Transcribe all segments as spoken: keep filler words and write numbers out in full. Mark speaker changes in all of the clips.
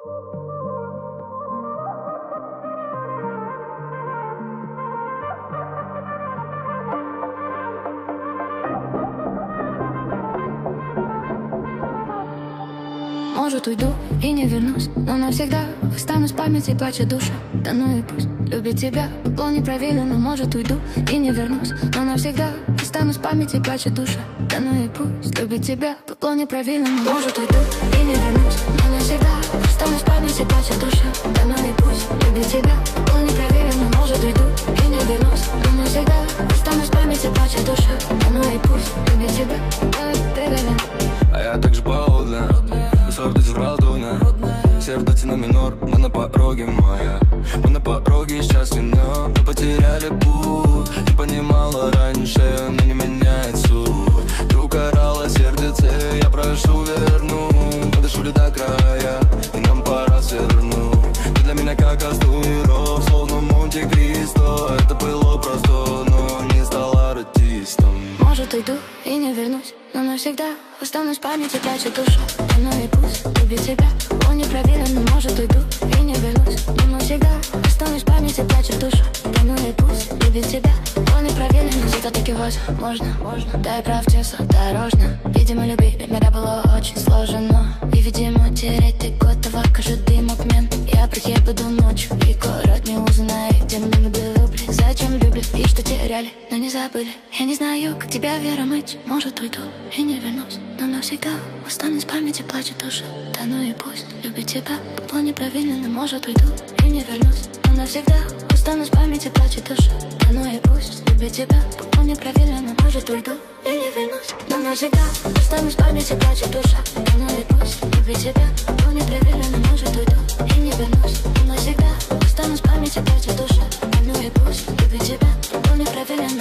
Speaker 1: Может, уйду и не вернусь, но навсегда останусь в памяти, плача душа. Да ну и пусть, любить тебя было неправильно. Может, уйду и не вернусь, но навсегда останусь в памяти, плача душа. Да ну и пусть, любить тебя было неправильно. Может, уйду и не вернусь, но навсегда останусь в памяти, плача душа. Да ну и пусть, любить тебя было неправильно. Может, уйду и не вернусь, но навсегда останусь в памяти, плача душа. Да ну и пусть, любить тебя было неправильно.
Speaker 2: А я так же подлинно, сордить в радуне. Сердце на минор, мы на пороге, моя. Мы на пороге счастливы, мы потеряли путь. Не понимала раньше, но не меняет суть. Ты укорала сердце, я прошу вернуть. Мы дошли до края, и нам пора свернуть. Ты для меня как Астуиров, словно Монте-Кристо. Это было просто, но не стала артистом.
Speaker 1: Может, уйду и не вернусь, но навсегда останусь в памяти, плача душа. Да ну и пусть, любить тебя было неправильно. Может, уйду и не вернусь, но навсегда останусь в памяти, плача душа. Да ну и пусть, любить тебя было неправильно. Но все-таки возможно, можно. Да и прав, осторожно. Видимо, любить меня было очень сложно. И, видимо, терять ты готова каждый момент. Я приеду ночью, и город не узнает, где мы любили. Зачем любили и что теряли, но не забыли. Я не знаю, как тебя, Вера, мыть. Может, уйду и не вернусь, но навсегда останусь в памяти, плачет душа. Да ну и пусть, любить тебя было неправильно. Но может, уйду и не вернусь, но навсегда останусь в памяти, плачет душа. Да ну и пусть, любить тебя было неправильно. Но может, уйду и не вернусь, но навсегда останусь в памяти, плачет душа. Да ну и пусть, любить тебя было неправильно. Но может, уйду и не вернусь, но навсегда останусь в памяти, плачет душа. Да ну и пусть, любить тебя было неправильно.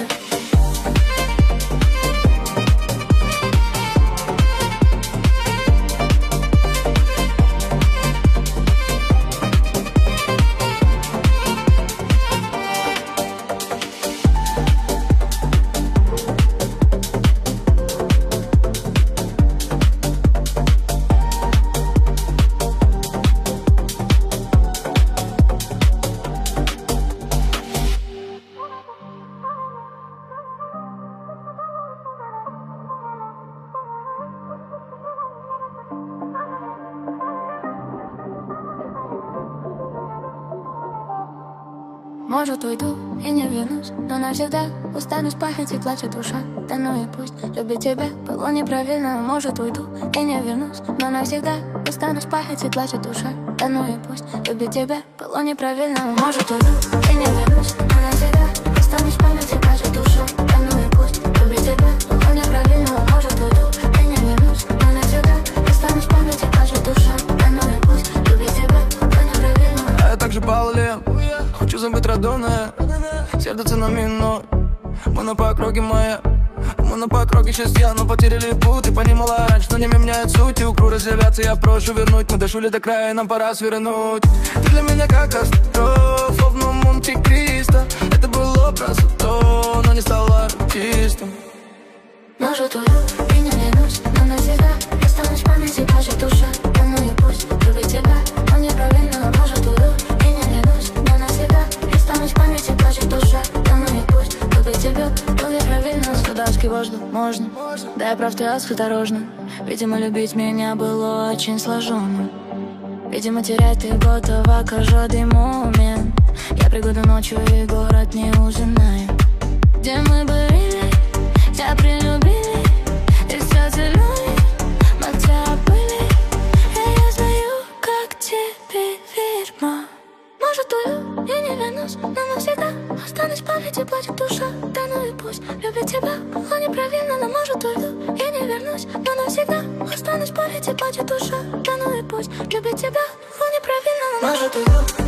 Speaker 1: Может, уйду и не вернусь, но навсегда останусь в памяти, плачет душа. Да ну и пусть, любить тебя было неправильно. Может, уйду и не вернусь, но навсегда останусь в памяти, плачет душа. Да ну и пусть, любить тебя было неправильно. Может, уйду и не вернусь, но навсегда останусь в памяти, плачет душа. Да ну и пусть, любить тебя было неправильно. Может, уйду и не вернусь, но навсегда останусь в памяти, плачет душа. Да ну и пусть, любить тебя было неправильно.
Speaker 2: А я так же баллен, хочу забыть родное, сердце на минор. Мы на покроге, моя. Мы на покроге счастья, но потеряли путь. Ты понимала раньше, но не меняет суть. И укру разъявляться, я прошу вернуть. Мы дошли до края, нам пора свернуть. Ты для меня как Астуиров, словно Монте-Кристо. Это было просто то, но не стала артистом.
Speaker 1: Может, уйду и не вернусь, но навсегда останусь в памяти, плачет душа. Да ну и пусть, любить тебя было неправильно. Может, уйду и не вернусь, но навсегда останусь в памяти, плачет душа. Да ну и пусть, любить тебя было неправильно. Судавский воздух можно, да я прав, ты осторожно. Видимо, любить меня было очень сложно. Видимо, терять ты готова каждый момент. Я приеду ночью, и город не узнает, где мы были, тебя прилюбили, и все зеленый, мы тебя были. И я знаю, как тебе верно. Может, уйду и не вернусь, но навсегда останусь в памяти, плачет душа. Да ну и пусть, любить тебя было неправильно. Но может, уйду и не вернусь, но навсегда останусь в памяти, плачет душа. Да ну и пусть, любить тебя было неправильно. Но может, уйду